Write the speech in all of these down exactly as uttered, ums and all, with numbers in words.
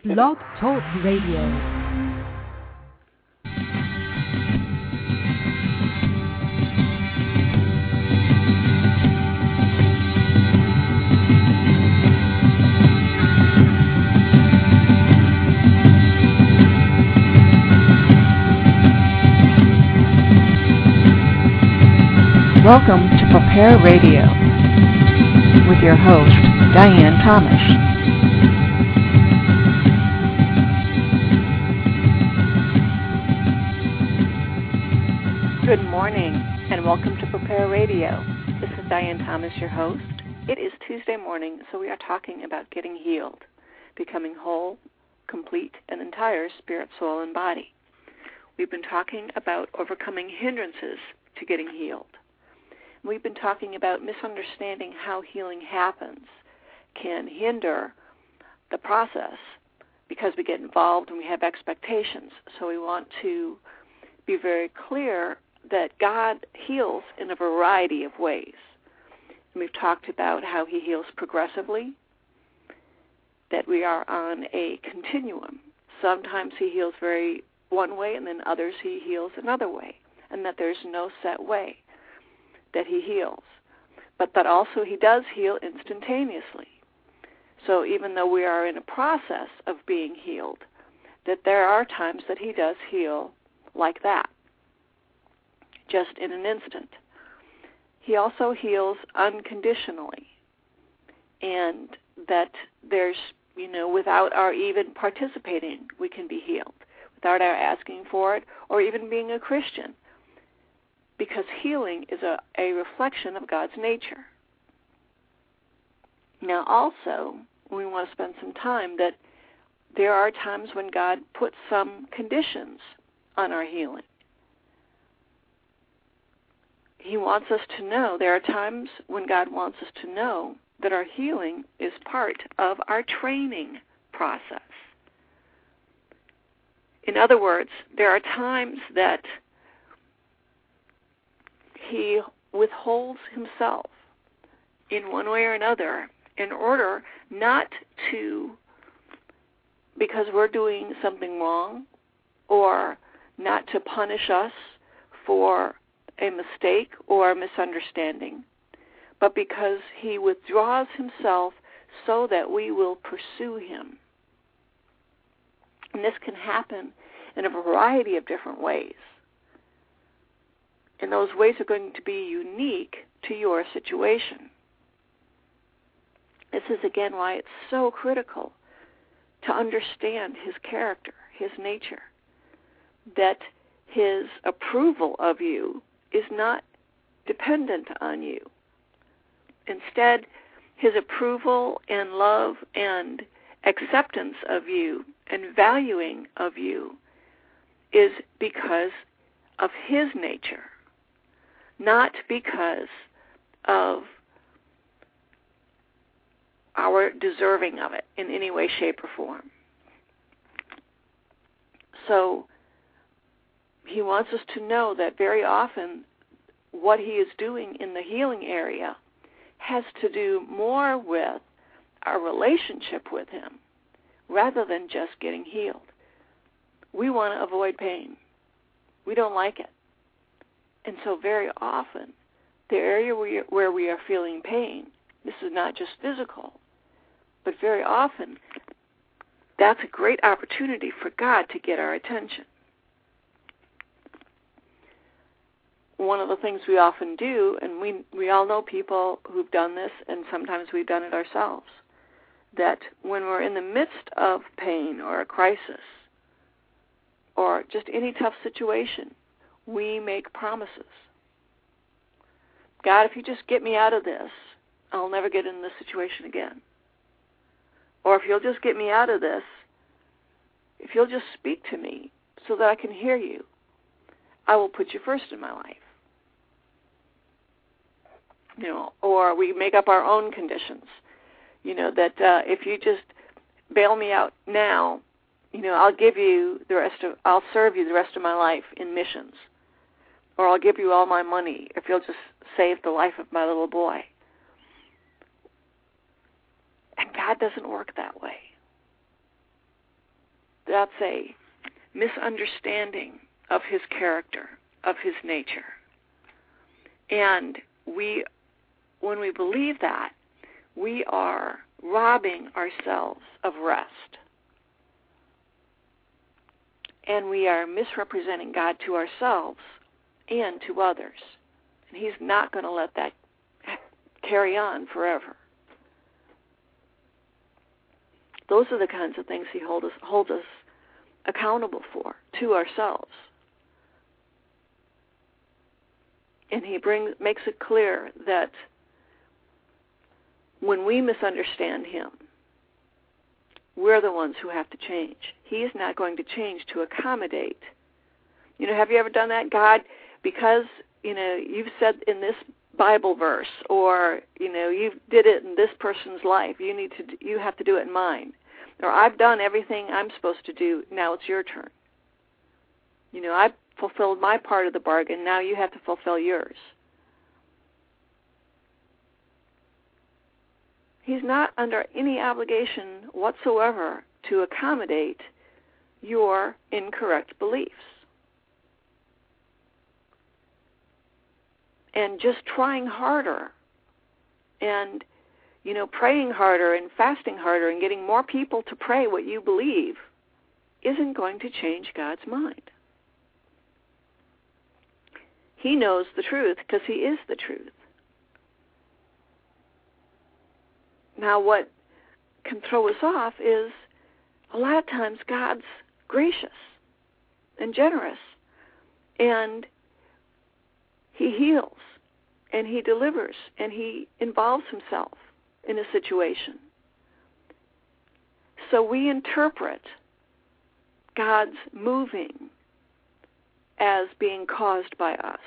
Blog Talk Radio. Welcome to Prepare Radio with your host, Diane Thomas. Good morning and welcome to Prepare Radio. This is Diane Thomas, your host. It is Tuesday morning, so we are talking about getting healed, becoming whole, complete, and entire spirit, soul, and body. We've been talking about overcoming hindrances to getting healed. We've been talking about misunderstanding how healing happens can hinder the process because we get involved and we have expectations. So we want to be very clear that God heals in a variety of ways. And we've talked about how he heals progressively, that we are on a continuum. Sometimes he heals very one way and then others he heals another way, and that there's no set way that he heals, but that also he does heal instantaneously. So even though we are in a process of being healed, that there are times that he does heal like that, just in an instant. He also heals unconditionally, and that there's, you know, without our even participating, we can be healed, without our asking for it or even being a Christian. Because healing is a, a reflection of God's nature. Now also, we want to spend some time that there are times when God puts some conditions on our healing. He wants us to know, there are times when God wants us to know that our healing is part of our training process. In other words, there are times that he withholds himself in one way or another in order not to, because we're doing something wrong, or not to punish us for a mistake or a misunderstanding, but because he withdraws himself so that we will pursue him. And this can happen in a variety of different ways. And those ways are going to be unique to your situation. This is, again, why it's so critical to understand his character, his nature, that his approval of you is not dependent on you. Instead, his approval and love and acceptance of you and valuing of you is because of his nature, not because of our deserving of it in any way, shape, or form. So he wants us to know that very often what he is doing in the healing area has to do more with our relationship with him rather than just getting healed. We want to avoid pain. We don't like it. And so very often, the area where we are feeling pain, this is not just physical, but very often, that's a great opportunity for God to get our attention. One of the things we often do, and we we all know people who've done this, and sometimes we've done it ourselves, that when we're in the midst of pain or a crisis or just any tough situation, we make promises. God, if you just get me out of this, I'll never get in this situation again. Or if you'll just get me out of this, if you'll just speak to me so that I can hear you, I will put you first in my life. You know, or we make up our own conditions. You know, that uh, if you just bail me out now, you know, I'll give you the rest of, I'll serve you the rest of my life in missions. Or I'll give you all my money if you'll just save the life of my little boy. And God doesn't work that way. that's a misunderstanding of his character, of his nature. And we, when we believe that, we are robbing ourselves of rest. And we are misrepresenting God to ourselves and to others. And he's not going to let that carry on forever. Those are the kinds of things he hold us, holds us accountable for, to ourselves. And he brings, makes it clear that when we misunderstand him, we're the ones who have to change. He is not going to change to accommodate. You know, have you ever done that? God, because, you know, you've said in this Bible verse, or, you know, you did it in this person's life, you need to, you have to do it in mine. Or I've done everything I'm supposed to do, now it's your turn. You know, I've fulfilled my part of the bargain, now you have to fulfill yours. He's not under any obligation whatsoever to accommodate your incorrect beliefs. And just trying harder and, you know, praying harder and fasting harder and getting more people to pray what you believe isn't going to change God's mind. He knows the truth because he is the truth. Now, what can throw us off is a lot of times God's gracious and generous, and he heals, and he delivers, and he involves himself in a situation. So we interpret God's moving as being caused by us.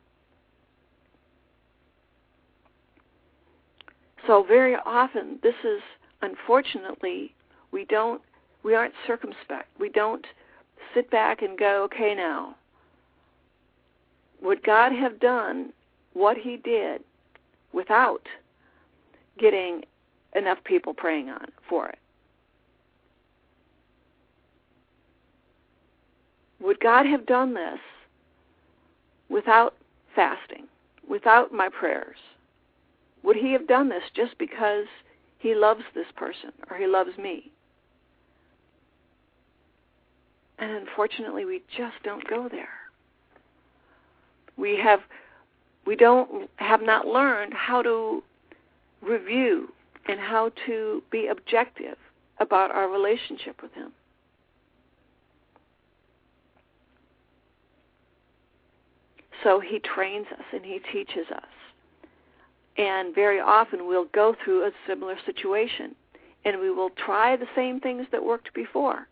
So very often, this is, unfortunately, we don't, we aren't circumspect. We don't sit back and go, okay, now, would God have done what he did without getting enough people praying on for it? Would God have done this without fasting, without my prayers? Would he have done this just because he loves this person or he loves me? And unfortunately, we just don't go there. We have, we don't have not learned how to review and how to be objective about our relationship with him. So he trains us and he teaches us. And very often we'll go through a similar situation, and we will try the same things that worked before.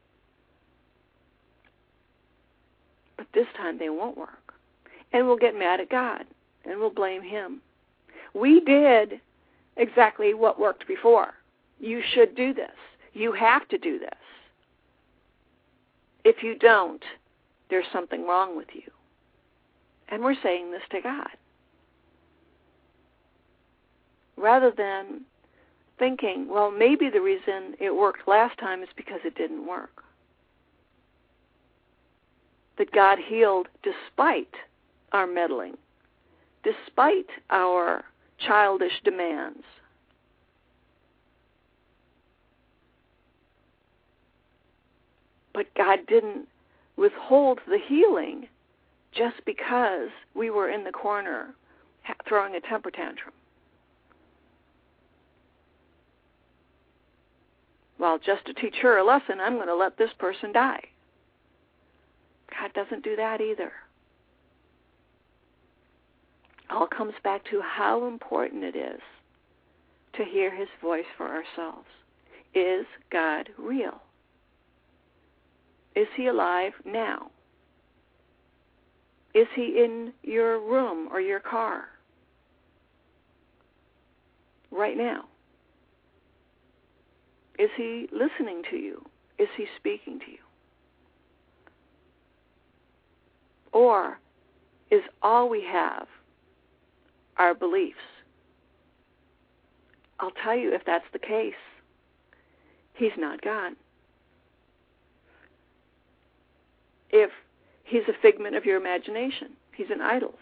But this time they won't work. And we'll get mad at God, and we'll blame him. We did exactly what worked before. You should do this. You have to do this. If you don't, there's something wrong with you. And we're saying this to God. Rather than thinking, well, maybe the reason it worked last time is because it didn't work. That God healed despite our meddling, despite our childish demands. But God didn't withhold the healing just because we were in the corner throwing a temper tantrum. Well, just to teach her a lesson, I'm going to let this person die. God doesn't do that either. It all comes back to how important it is to hear his voice for ourselves. Is God real? Is he alive now? Is he in your room or your car right now? Is he listening to you? Is he speaking to you? Or is all we have our beliefs? I'll tell you, if that's the case, he's not God. if he's a figment of your imagination. He's an idol.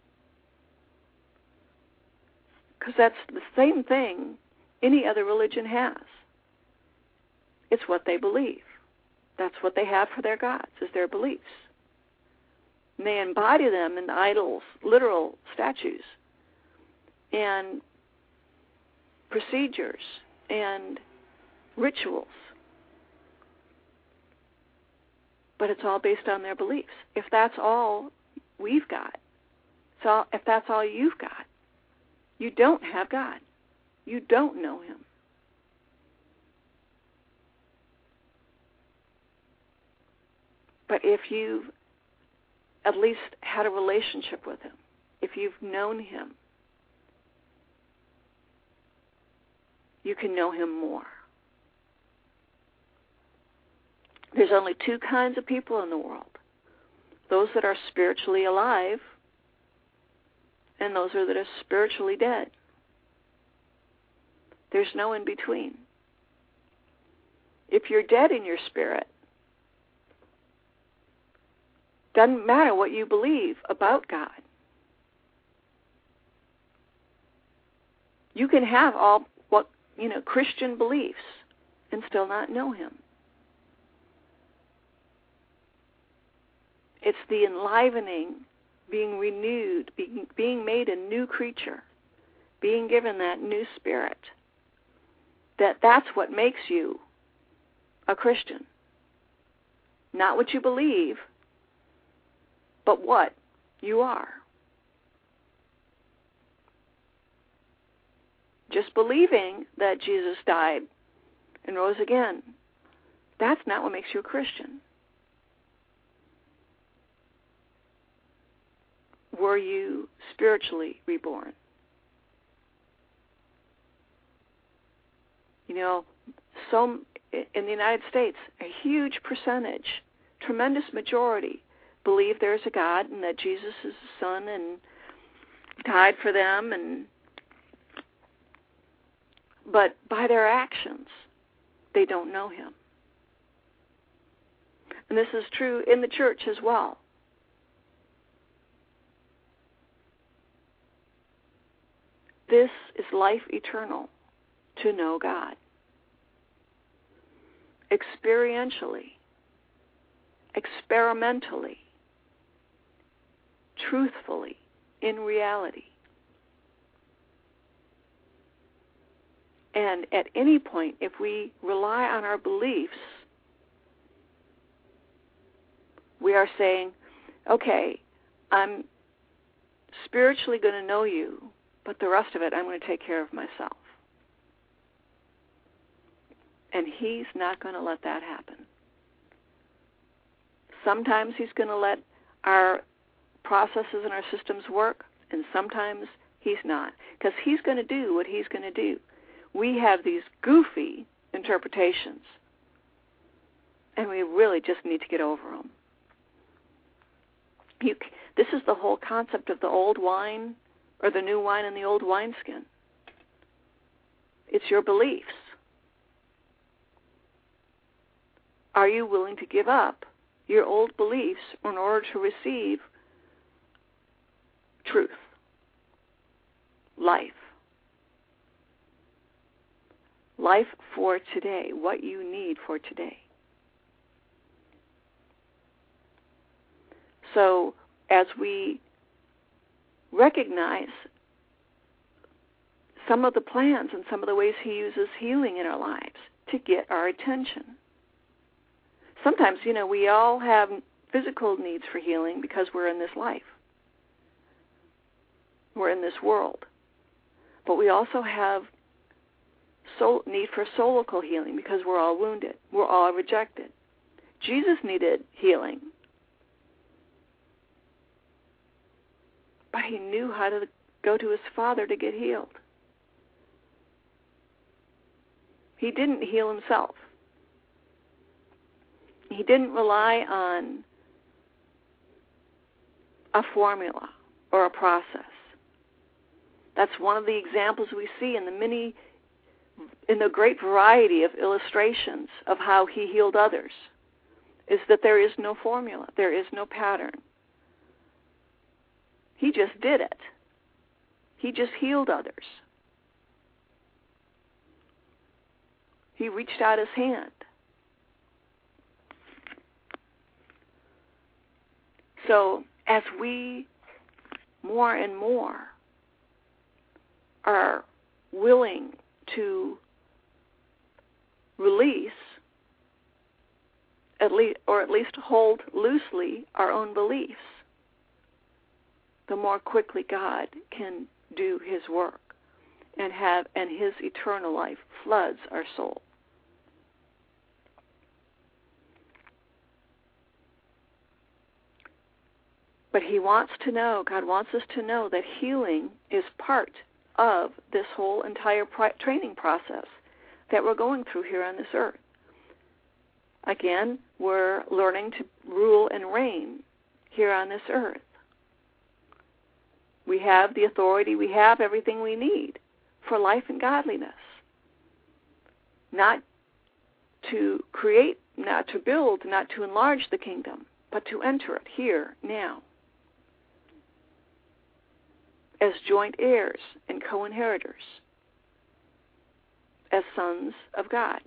Because that's the same thing any other religion has. It's what they believe. That's what they have for their gods, is their beliefs. And they embody them in idols, literal statues, and procedures, and rituals. But it's all based on their beliefs. If that's all we've got, so if that's all you've got, you don't have God. You don't know him. But if you've at least had a relationship with him, if you've known him, you can know him more. There's only two kinds of people in the world. Those that are spiritually alive and those that are spiritually dead. There's no in between. If you're dead in your spirit, doesn't matter what you believe about God. You can have all what, you know, Christian beliefs and still not know him. It's the enlivening, being renewed, being, being made a new creature, being given that new spirit, that that's what makes you a Christian. Not what you believe, but what you are. Just believing that Jesus died and rose again, that's not what makes you a Christian. Were you spiritually reborn? You know, so in the United States, a huge percentage, tremendous majority, believe there's a God and that Jesus is the Son and died for them, and but by their actions, they don't know him. And this is true in the church as well. This is life eternal, to know God. Experientially, experimentally, truthfully, in reality. And at any point, if we rely on our beliefs, we are saying, okay, I'm spiritually going to know you, but the rest of it, I'm going to take care of myself. And he's not going to let that happen. Sometimes he's going to let our processes and our systems work, and sometimes he's not, because he's going to do what he's going to do. We have these goofy interpretations, and we really just need to get over them. You, this is the whole concept of the old wine or the new wine in the old wineskin. It's your beliefs. Are you willing to give up your old beliefs in order to receive truth, life? Life for today, what you need for today. So as we recognize some of the plans and some of the ways he uses healing in our lives to get our attention. Sometimes, you know, we all have physical needs for healing because we're in this life. We're in this world. But we also have soul, need for soulical healing because we're all wounded. We're all rejected. Jesus needed healing. But he knew how to go to his Father to get healed. He didn't heal himself. He didn't rely on a formula or a process. That's one of the examples we see in the many, in the great variety of illustrations of how he healed others. is that there is no formula. There is no pattern. He just did it. He just healed others. He reached out his hand. So as we more and more are willing to release, at least, or at least hold loosely our own beliefs, the more quickly God can do his work and have and his eternal life floods our soul. But he wants to know, God wants us to know that healing is part of this whole entire pri- training process that we're going through here on this earth. Again, we're learning to rule and reign here on this earth. We have the authority, we have everything we need for life and godliness. Not to create, not to build, not to enlarge the kingdom, but to enter it here, now, as joint heirs and co-inheritors, as sons of God.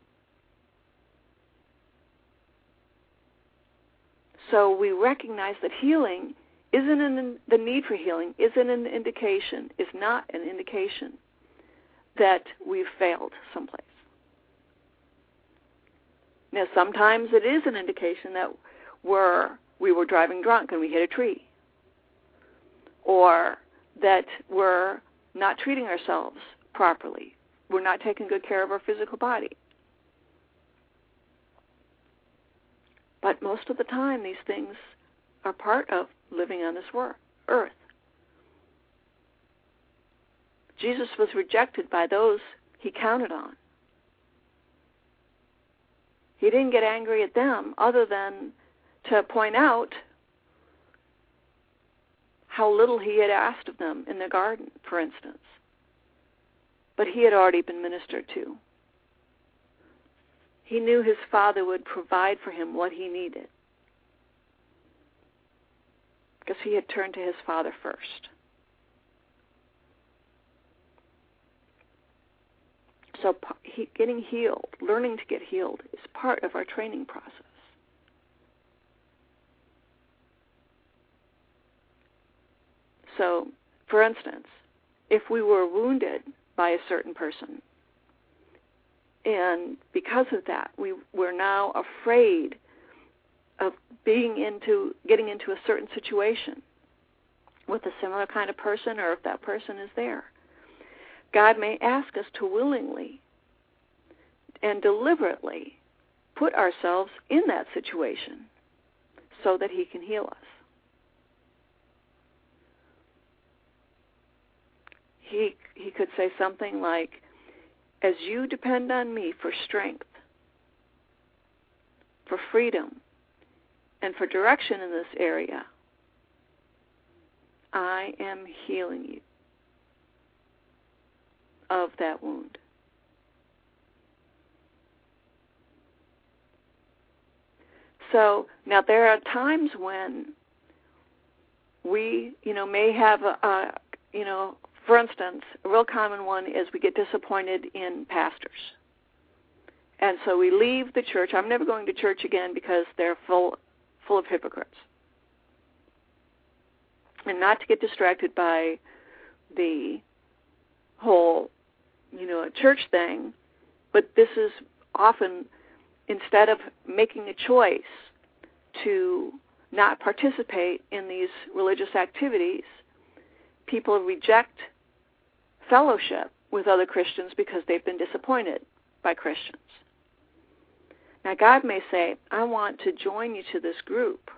So we recognize that healing isn't an, the need for healing isn't an indication, is not an indication that we've failed someplace. Now, sometimes it is an indication that we're, we were driving drunk and we hit a tree, or that we're not treating ourselves properly. We're not taking good care of our physical body. But most of the time, these things are part of living on this world, earth. Jesus was rejected by those he counted on. He didn't get angry at them other than to point out how little he had asked of them in the garden, for instance. But he had already been ministered to. He knew his Father would provide for him what he needed, because he had turned to his Father first. So he, getting healed, learning to get healed, is part of our training process. So, for instance, if we were wounded by a certain person, and because of that, we, we're now afraid of being into, getting into a certain situation with a similar kind of person, or if that person is there, God may ask us to willingly and deliberately put ourselves in that situation so that he can heal us. He, he could say something like, as you depend on me for strength, for freedom, and for direction in this area, I am healing you of that wound. So now there are times when we, you know, may have a, a you know, for instance, a real common one is we get disappointed in pastors. And so we leave the church. I'm never going to church again because they're full full of hypocrites. And not to get distracted by the whole, you know, church thing, but this is often, instead of making a choice to not participate in these religious activities, people reject fellowship with other Christians because they've been disappointed by Christians. Now, God may say, I want to join you to this group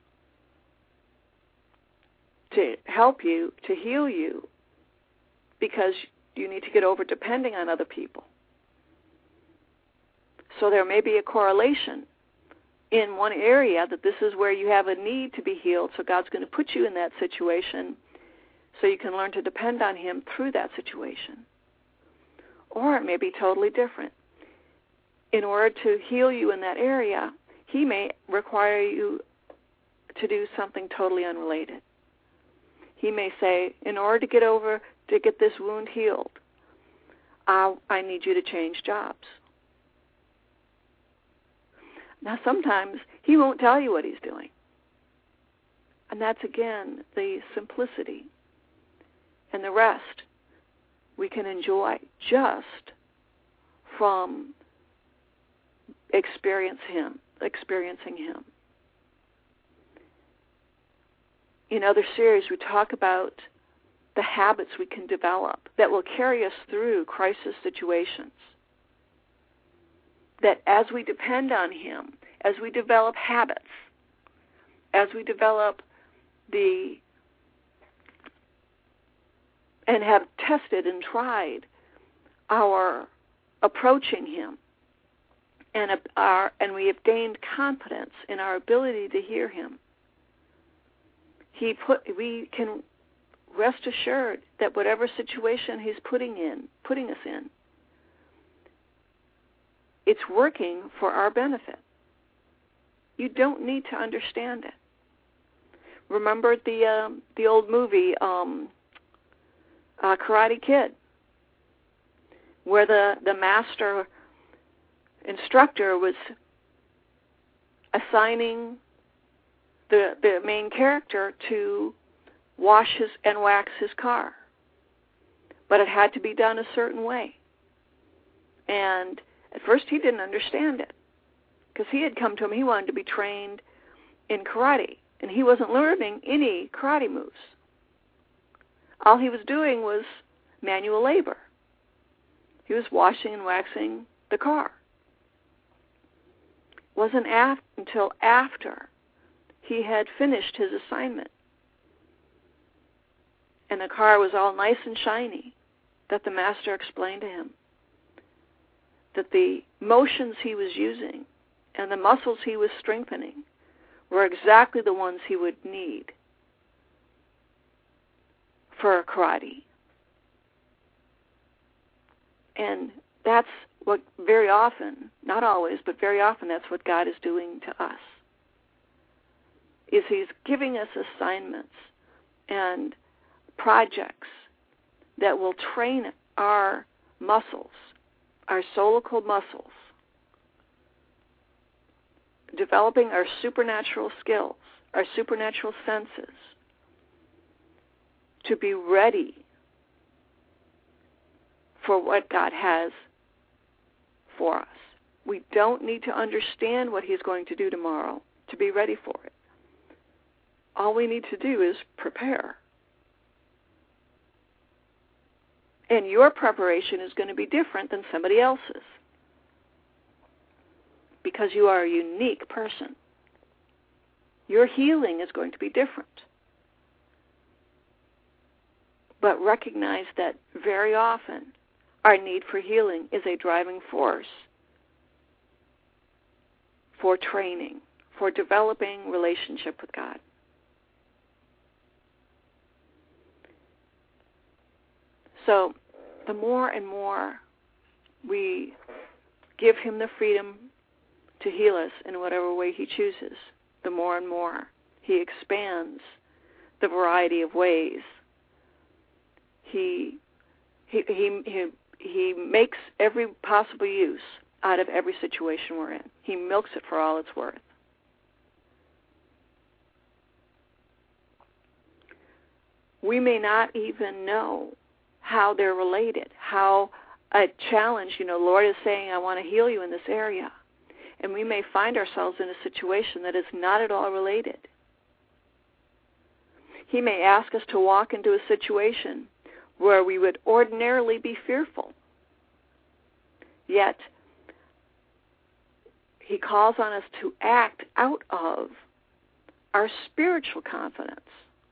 to help you, to heal you, because you need to get over depending on other people. So there may be a correlation in one area that this is where you have a need to be healed, so God's going to put you in that situation so you can learn to depend on him through that situation. Or it may be totally different. In order to heal you in that area, He may require you to do something totally unrelated. He may say, in order to get over, to get this wound healed, I, I need you to change jobs. Now, sometimes he won't tell you what he's doing. And that's, again, the simplicity. And the rest we can enjoy just from experience him, experiencing him. In other series, we talk about the habits we can develop that will carry us through crisis situations. That as we depend on him, as we develop habits, as we develop the, and have tested and tried our approaching him, and our, and we have gained confidence in our ability to hear him, he put, we can rest assured that whatever situation he's putting in, putting us in, it's working for our benefit. You don't need to understand it. Remember the um, the old movie um, uh, Karate Kid, where the, the master instructor was assigning the the main character to wash his and wax his car, but it had to be done a certain way. And at first he didn't understand it, because he had come to him, he wanted to be trained in karate, and he wasn't learning any karate moves. All he was doing was manual labor. He was washing and waxing the car. It wasn't af- until after he had finished his assignment and the car was all nice and shiny that the master explained to him that the motions he was using and the muscles he was strengthening were exactly the ones he would need for karate. And that's what very often, not always, but very often that's what God is doing to us, is he's giving us assignments and projects that will train our muscles, our solical muscles, developing our supernatural skills, our supernatural senses, to be ready for what God has for us. We don't need to understand what he's going to do tomorrow to be ready for it. All we need to do is prepare. And your preparation is going to be different than somebody else's, because you are a unique person. Your healing is going to be different. But recognize that very often our need for healing is a driving force for training, for developing relationship with God. So the more and more we give him the freedom to heal us in whatever way he chooses, the more and more he expands the variety of ways. He he he he, he makes every possible use out of every situation we're in. He milks it for all it's worth. We may not even know how they're related, how a challenge, you know, Lord is saying, I want to heal you in this area. And we may find ourselves in a situation that is not at all related. He may ask us to walk into a situation where we would ordinarily be fearful. Yet, he calls on us to act out of our spiritual confidence,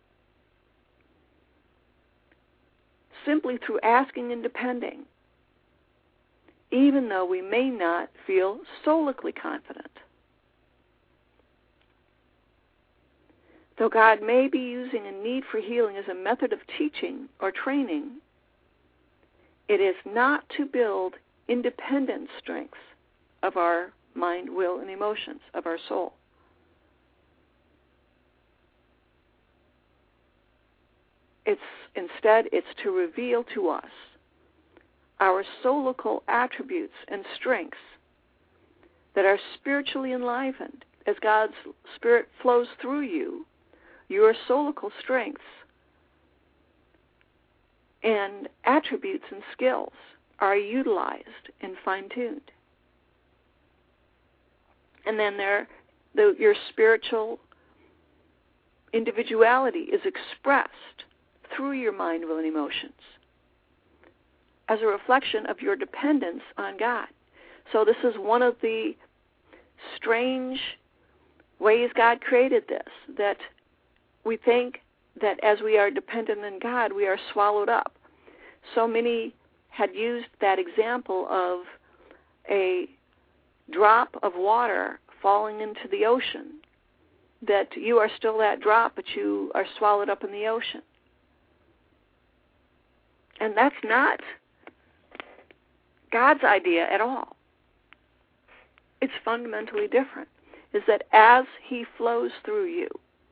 simply through asking and depending, even though we may not feel solically confident. Though God may be using a need for healing as a method of teaching or training, it is not to build independent strengths of our mind, will, and emotions of our soul. It's instead, it's to reveal to us our soulical attributes and strengths that are spiritually enlivened. As God's Spirit flows through you, your soulical strengths and attributes and skills are utilized and fine-tuned. And then there, the, your spiritual individuality is expressed through your mind, will, and emotions as a reflection of your dependence on God. So this is one of the strange ways God created this, that we think that as we are dependent on God, we are swallowed up. So many had used that example of a drop of water falling into the ocean, that you are still that drop, but you are swallowed up in the ocean. And that's not God's idea at all. It's fundamentally different, is that as He flows through you,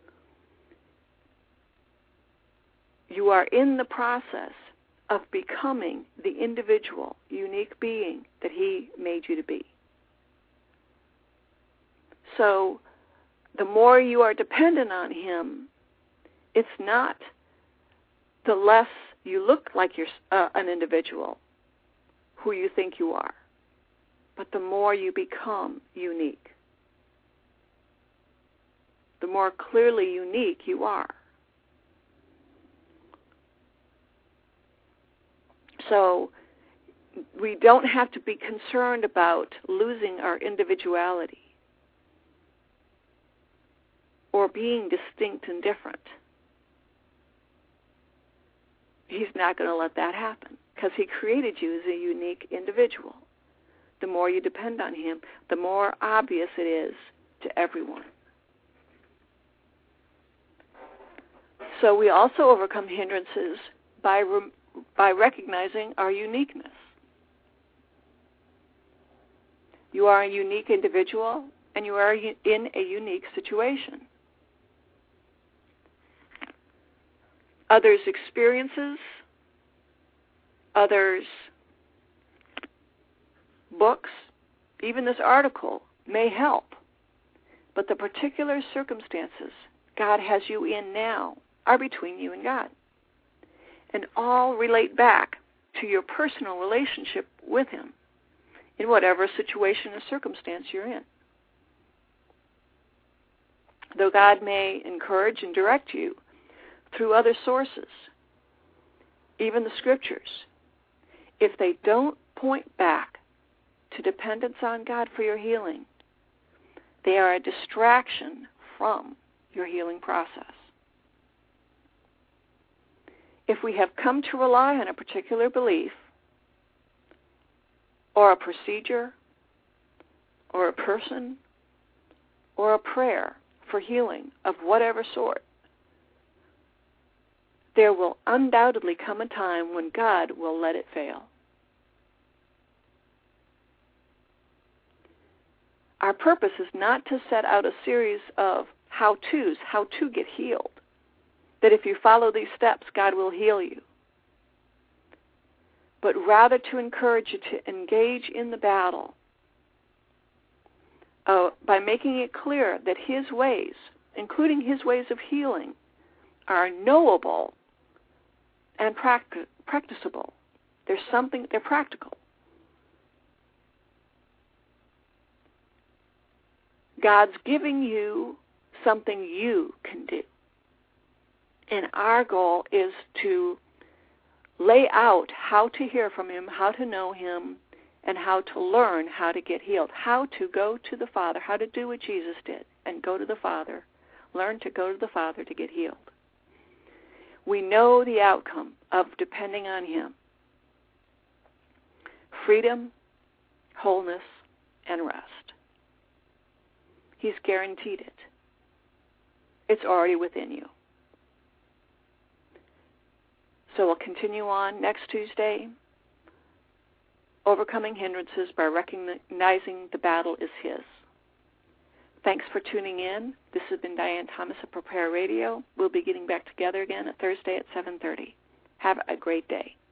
you are in the process of becoming the individual, unique being that He made you to be. So the more you are dependent on Him, it's not the less you look like you're uh, an individual who you think you are, but the more you become unique, the more clearly unique you are. So we don't have to be concerned about losing our individuality or being distinct and different. He's not going to let that happen because He created you as a unique individual. The more you depend on Him, the more obvious it is to everyone. So we also overcome hindrances by re- by recognizing our uniqueness. You are a unique individual, and you are in a unique situation. Others' experiences, others' books, even this article may help, but the particular circumstances God has you in now are between you and God, and all relate back to your personal relationship with Him in whatever situation or circumstance you're in. Though God may encourage and direct you through other sources, even the Scriptures, if they don't point back to dependence on God for your healing, they are a distraction from your healing process. If we have come to rely on a particular belief or a procedure or a person or a prayer for healing of whatever sort, there will undoubtedly come a time when God will let it fail. Our purpose is not to set out a series of how-tos, how to get healed, that if you follow these steps, God will heal you, but rather to encourage you to engage in the battle uh, by making it clear that His ways, including His ways of healing, are knowable and practic- practicable. There's something, they're practical. God's giving you something you can do. And our goal is to lay out how to hear from Him, how to know Him, and how to learn how to get healed, how to go to the Father, how to do what Jesus did and go to the Father, learn to go to the Father to get healed. We know the outcome of depending on Him: freedom, wholeness, and rest. He's guaranteed it. It's already within you. So we'll continue on next Tuesday overcoming hindrances by recognizing the battle is his. Thanks for tuning in. This has been Diane Thomas of Prepare Radio. We'll be getting back together again at Thursday at seven thirty. Have a great day.